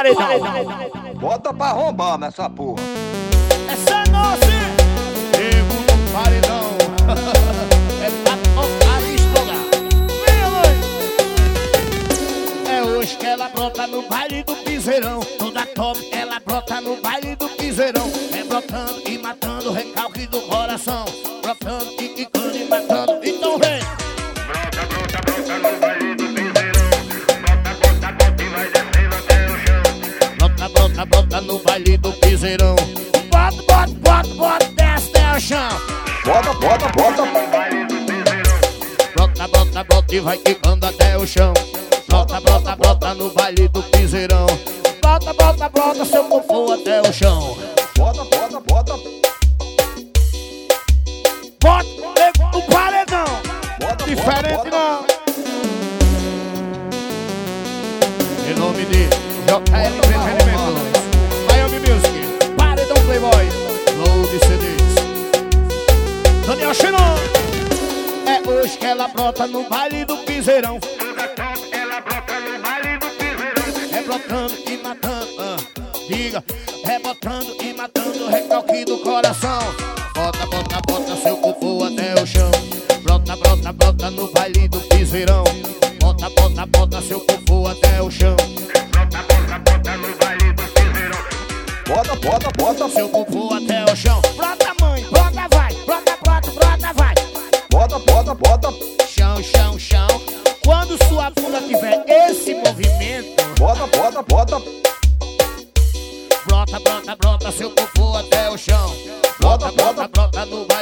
paredão. Bota pra arrombar nessa porra. Essa é nossa. Nego no paredão. É pra tocar e explorar. É hoje que ela brota no baile do piseirão. Toda top, ela brota no baile do piseirão. É brotando e matando o recalque do coração. Brotando e quicando e matando. Então vem. Brota, brota, brota no baile do piseirão. Brota, brota, brota e vai descendo até o chão. Brota, brota, brota no baile do piseirão. Bota, bota, bota, bota, desce até o chão. Bota, bota, bota. No baile do piseirão. Brota, brota, brota e vai quicando até o chão. Brota, brota, brota no baile do piseirão. Brota, brota, brota seu corpo até o chão. Bota, bota, bota. Bota o paredão. Bota, Diferente bota, bota. não. Em nome de JL Entretenimentos, Miami Music, Paredão Playboy, Load CDs, Daniel Xenon. É hoje que ela brota no baile do piseirão. Toda top, ela brota no baile do piseirão. É brotando e matando, diga, é botando e matando o recalque do coração. Bota, bota, bota seu corpo até o chão. Brota, brota, brota no baile do piseirão. Bota, bota, bota seu corpo até o chão. Brota, brota, brota no baile do piseirão. Bota, bota, bota. Seu corpo até o chão. Brota mãe, brota vai. Brota, brota, brota vai. Bota, bota, bota. Chão, chão, chão. Quando sua bunda tiver esse movimento, Bota, bota, bota. brota, brota, brota seu corpo até o chão. Brota, brota, brota no